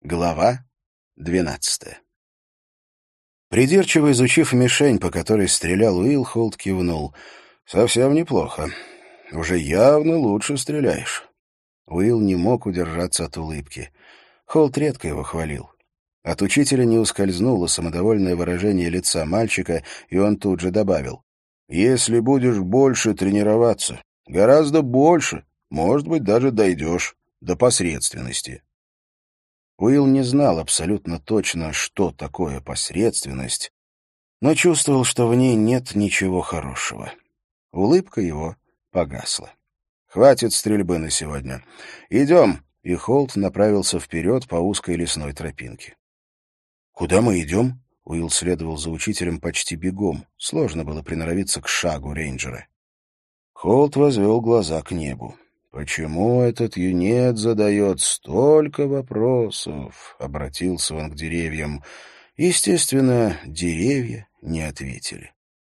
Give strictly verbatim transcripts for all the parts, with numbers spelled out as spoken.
Глава двенадцатая. Придирчиво изучив мишень, по которой стрелял Уилл, Холт кивнул. «Совсем неплохо. Уже явно лучше стреляешь». Уилл не мог удержаться от улыбки. Холт редко его хвалил. От учителя не ускользнуло самодовольное выражение лица мальчика, и он тут же добавил: «Если будешь больше тренироваться, гораздо больше, может быть, даже дойдешь до посредственности». Уилл не знал абсолютно точно, что такое посредственность, но чувствовал, что в ней нет ничего хорошего. Улыбка его погасла. «Хватит стрельбы на сегодня. Идем!» И Холт направился вперед по узкой лесной тропинке. «Куда мы идем?» Уилл следовал за учителем почти бегом. Сложно было приноровиться к шагу рейнджера. Холт возвел глаза к небу. «Почему этот юнец задает столько вопросов?» — обратился он к деревьям. Естественно, деревья не ответили.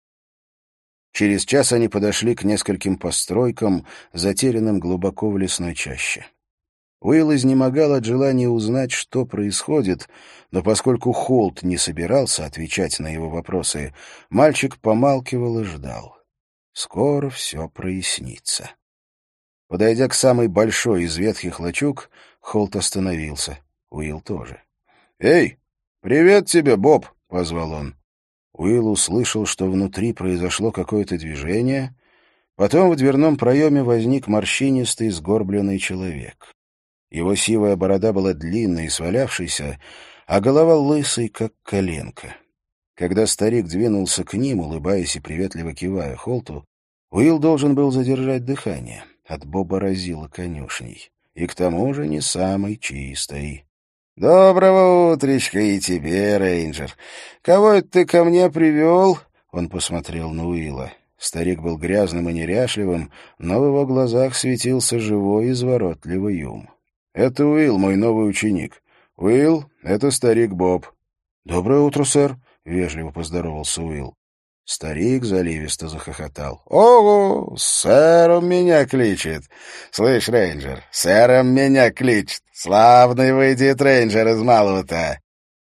Через час они подошли к нескольким постройкам, затерянным глубоко в лесной чаще. Уилл изнемогал от желания узнать, что происходит, но поскольку Холт не собирался отвечать на его вопросы, мальчик помалкивал и ждал. Скоро все прояснится. Подойдя к самой большой из ветхих лачуг, Холт остановился. Уилл тоже. «Эй, привет тебе, Боб!» — позвал он. Уилл услышал, что внутри произошло какое-то движение. Потом в дверном проеме возник морщинистый, сгорбленный человек. Его сивая борода была длинной и свалявшейся, а голова лысой, как коленка. Когда старик двинулся к ним, улыбаясь и приветливо кивая Холту, Уилл должен был задержать дыхание. От Боба разило конюшней. И к тому же не самой чистой. «Доброго утречка и тебе, рейнджер. Кого это ты ко мне привел?» Он посмотрел на Уилла. Старик был грязным и неряшливым, но в его глазах светился живой, изворотливый ум. «Это Уилл, мой новый ученик. Уилл, это старик Боб». «Доброе утро, сэр», — вежливо поздоровался Уилл. Старик заливисто захохотал. «Ого, сэром меня кличет! Слышь, рейнджер, сэром меня кличет! Славный выйдет рейнджер из малого-то!»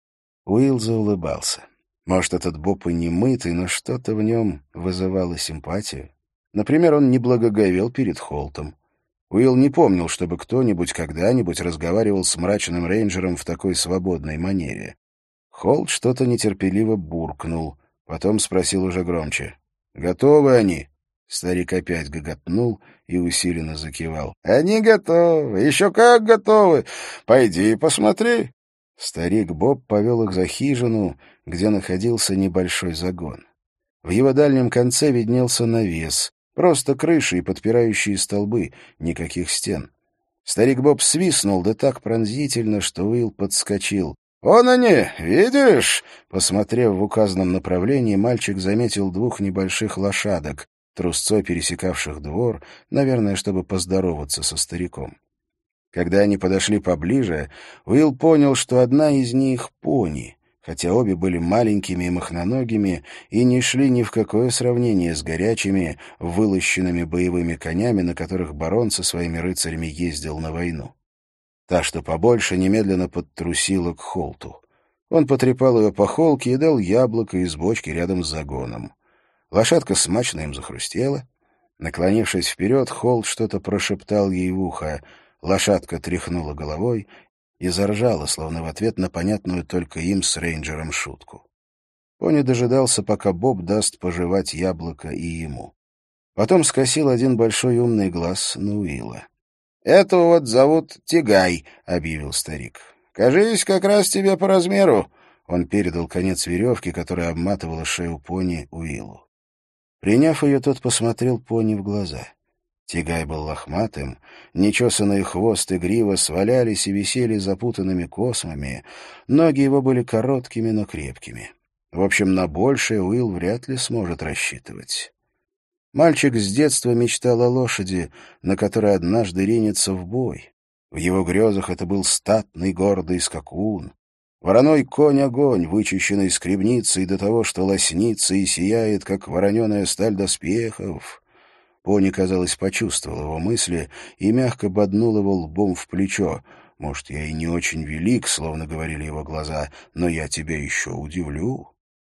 Уилл заулыбался. Может, этот Боб и не мытый, но что-то в нем вызывало симпатию. Например, он не благоговел перед Холтом. Уилл не помнил, чтобы кто-нибудь когда-нибудь разговаривал с мрачным рейнджером в такой свободной манере. Холт что-то нетерпеливо буркнул. Потом спросил уже громче. «Готовы они?» Старик опять гоготнул и усиленно закивал. «Они готовы. Еще как готовы. Пойди посмотри». Старик Боб повел их за хижину, где находился небольшой загон. В его дальнем конце виднелся навес, просто крыши и подпирающие столбы, никаких стен. Старик Боб свистнул, да так пронзительно, что Уилл подскочил. «Вон они, видишь?» Посмотрев в указанном направлении, мальчик заметил двух небольших лошадок, трусцой пересекавших двор, наверное, чтобы поздороваться со стариком. Когда они подошли поближе, Уилл понял, что одна из них — пони, хотя обе были маленькими и мохноногими и не шли ни в какое сравнение с горячими, вылощенными боевыми конями, на которых барон со своими рыцарями ездил на войну. Та, что побольше, немедленно подтрусила к Холту. Он потрепал ее по холке и дал яблоко из бочки рядом с загоном. Лошадка смачно им захрустела. Наклонившись вперед, Холт что-то прошептал ей в ухо. Лошадка тряхнула головой и заржала, словно в ответ на понятную только им с рейнджером шутку. Пони дожидался, пока Боб даст пожевать яблоко и ему. Потом скосил один большой умный глаз на Уилла. «Этого вот зовут Тигай», — объявил старик. «Кажись, как раз тебе по размеру». Он передал конец веревки, которая обматывала шею пони, Уиллу. Приняв ее, тот посмотрел пони в глаза. Тигай был лохматым, нечесанный хвост и грива свалялись и висели запутанными космами, ноги его были короткими, но крепкими. В общем, на большее Уилл вряд ли сможет рассчитывать. Мальчик с детства мечтал о лошади, на которой однажды ринется в бой. В его грезах это был статный гордый скакун. Вороной конь-огонь, вычищенный скребницей до того, что лоснится и сияет, как вороненая сталь доспехов. Пони, казалось, почувствовал его мысли и мягко боднул его лбом в плечо. Может, я и не очень велик, словно говорили его глаза, но я тебя еще удивлю».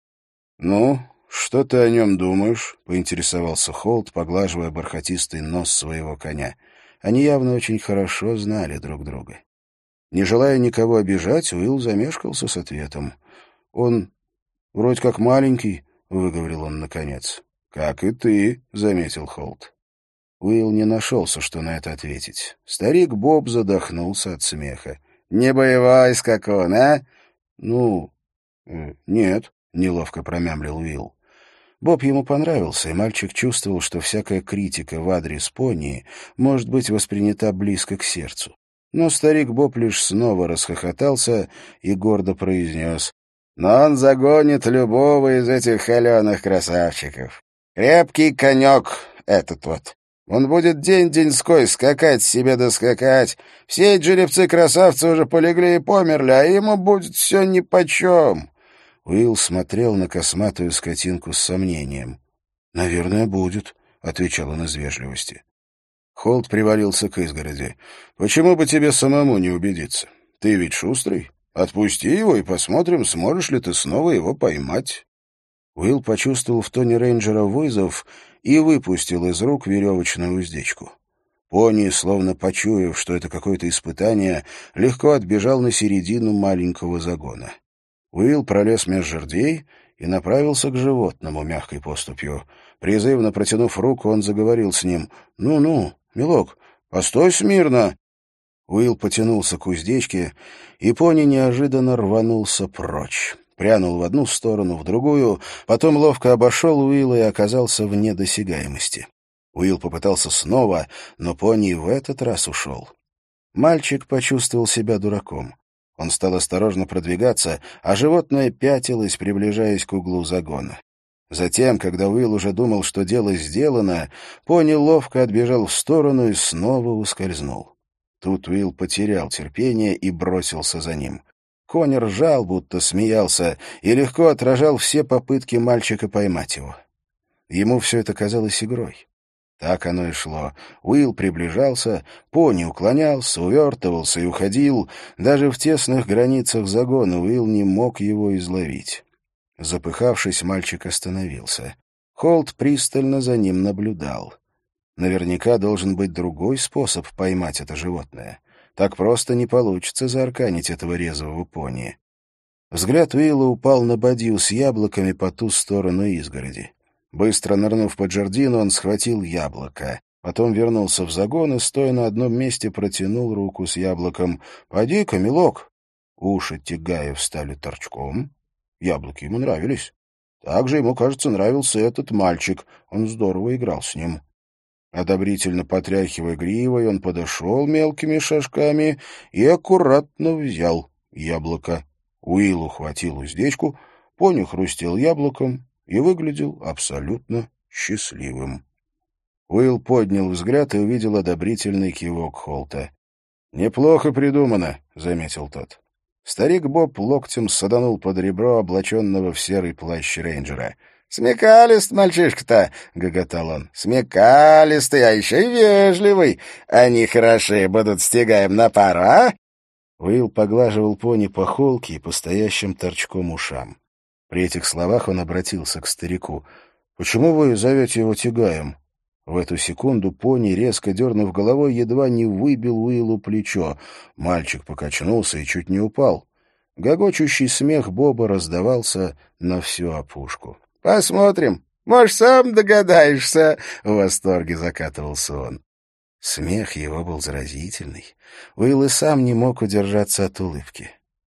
«Ну, что ты о нем думаешь?» — поинтересовался Холт, поглаживая бархатистый нос своего коня. Они явно очень хорошо знали друг друга. Не желая никого обижать, Уилл замешкался с ответом. «Он вроде как маленький», — выговорил он наконец. «Как и ты», — заметил Холт. Уилл не нашелся, что на это ответить. Старик Боб задохнулся от смеха. «Не боевой скакун, а?» «Ну, э, нет», — неловко промямлил Уилл. Боб ему понравился, и мальчик чувствовал, что всякая критика в адрес пони может быть воспринята близко к сердцу. Но старик Боб лишь снова расхохотался и гордо произнес: «Но он загонит любого из этих холеных красавчиков. Крепкий конек этот вот. Он будет день-деньской скакать себе да скакать. Все эти жеребцы-красавцы уже полегли и померли, а ему будет все нипочем». Уилл смотрел на косматую скотинку с сомнением. «Наверное, будет», — отвечал он из вежливости. Холт привалился к изгороди. «Почему бы тебе самому не убедиться? Ты ведь шустрый. Отпусти его и посмотрим, сможешь ли ты снова его поймать». Уилл почувствовал в тоне рейнджера вызов и выпустил из рук веревочную уздечку. Пони, словно почуяв, что это какое-то испытание, легко отбежал на середину маленького загона. Уилл пролез меж жердей и направился к животному мягкой поступью. Призывно протянув руку, он заговорил с ним. «Ну-ну, милок, постой смирно!» Уилл потянулся к уздечке, и пони неожиданно рванулся прочь. Прянул в одну сторону, в другую, потом ловко обошел Уилла и оказался вне досягаемости. Уилл попытался снова, но пони в этот раз ушел. Мальчик почувствовал себя дураком. Он стал осторожно продвигаться, а животное пятилось, приближаясь к углу загона. Затем, когда Уилл уже думал, что дело сделано, пони ловко отбежал в сторону и снова ускользнул. Тут Уилл потерял терпение и бросился за ним. Конь ржал, будто смеялся, и легко отражал все попытки мальчика поймать его. Ему все это казалось игрой. Так оно и шло. Уилл приближался, пони уклонялся, увертывался и уходил. Даже в тесных границах загона Уилл не мог его изловить. Запыхавшись, мальчик остановился. Холт пристально за ним наблюдал. Наверняка должен быть другой способ поймать это животное. Так просто не получится заарканить этого резвого пони. Взгляд Уилла упал на бадью с яблоками по ту сторону изгороди. Быстро нырнув под жердину, он схватил яблоко. Потом вернулся в загон и, стоя на одном месте, протянул руку с яблоком. «Поди-ка, милок!» Уши Тигаев стали торчком. Яблоки ему нравились. Также ему, кажется, нравился этот мальчик. Он здорово играл с ним. Одобрительно потряхивая гривой, он подошел мелкими шажками и аккуратно взял яблоко. Уилл ухватил уздечку, пони хрустел яблоком и выглядел абсолютно счастливым. Уилл поднял взгляд и увидел одобрительный кивок Холта. «Неплохо придумано», — заметил тот. Старик Боб локтем саданул под ребро облаченного в серый плащ рейнджера. «Смекалист мальчишка-то!» — гоготал он. «Смекалистый, а еще и вежливый. Они хороши будут с Тигаем на пару, а?» Уилл поглаживал пони по холке и по стоящим торчком ушам. При этих словах он обратился к старику. «Почему вы зовете его Тигаем?» В эту секунду пони, резко дернув головой, едва не выбил Уиллу плечо. Мальчик покачнулся и чуть не упал. Гогочущий смех Боба раздавался на всю опушку. «Посмотрим. Может, сам догадаешься?» — в восторге закатывался он. Смех его был заразительный. Уилл и сам не мог удержаться от улыбки.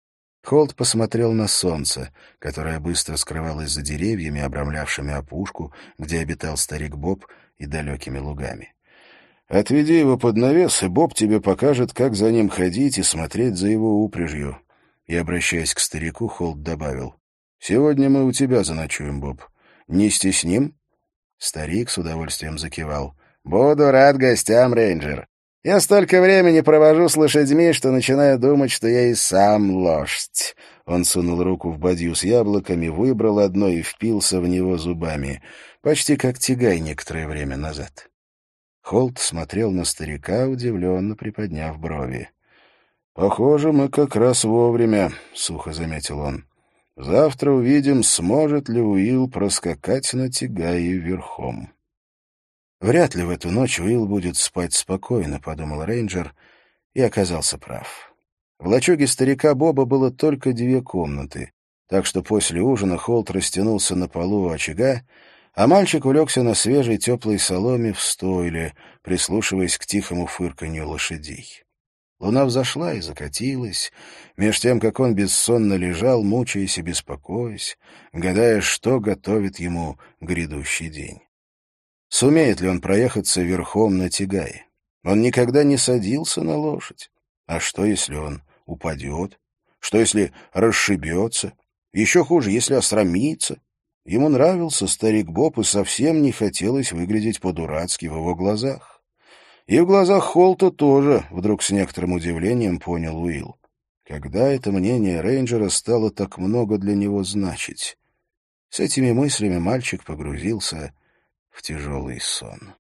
Холт посмотрел на солнце, которое быстро скрывалось за деревьями, обрамлявшими опушку, где обитал старик Боб, и далекими лугами. «Отведи его под навес, и Боб тебе покажет, как за ним ходить и смотреть за его упряжью». И, обращаясь к старику, Холт добавил: «Сегодня мы у тебя заночуем, Боб. Не стесним?» Старик с удовольствием закивал. «Буду рад гостям, рейнджер. Я столько времени провожу с лошадьми, что начинаю думать, что я и сам лошадь». Он сунул руку в бадью с яблоками, выбрал одно и впился в него зубами, почти как Тигай некоторое время назад. Холт смотрел на старика, удивленно приподняв брови. «Похоже, мы как раз вовремя», — сухо заметил он. «Завтра увидим, сможет ли Уилл проскакать на тягае верхом». «Вряд ли в эту ночь Уилл будет спать спокойно», — подумал рейнджер, и оказался прав. В лачуге старика Боба было только две комнаты, так что после ужина Холт растянулся на полу у очага, а мальчик улегся на свежей теплой соломе в стойле, прислушиваясь к тихому фырканью лошадей. Луна взошла и закатилась, меж тем, как он бессонно лежал, мучаясь и беспокоясь, гадая, что готовит ему грядущий день. Сумеет ли он проехаться верхом на тягае? Он никогда не садился на лошадь. А что, если он упадет? Что, если расшибется? Еще хуже, если осрамится? Ему нравился старик Боб, и совсем не хотелось выглядеть по-дурацки в его глазах. И в глазах Холта тоже, вдруг с некоторым удивлением понял Уилл. Когда это мнение рейнджера стало так много для него значить? С этими мыслями мальчик погрузился в тяжелый сон.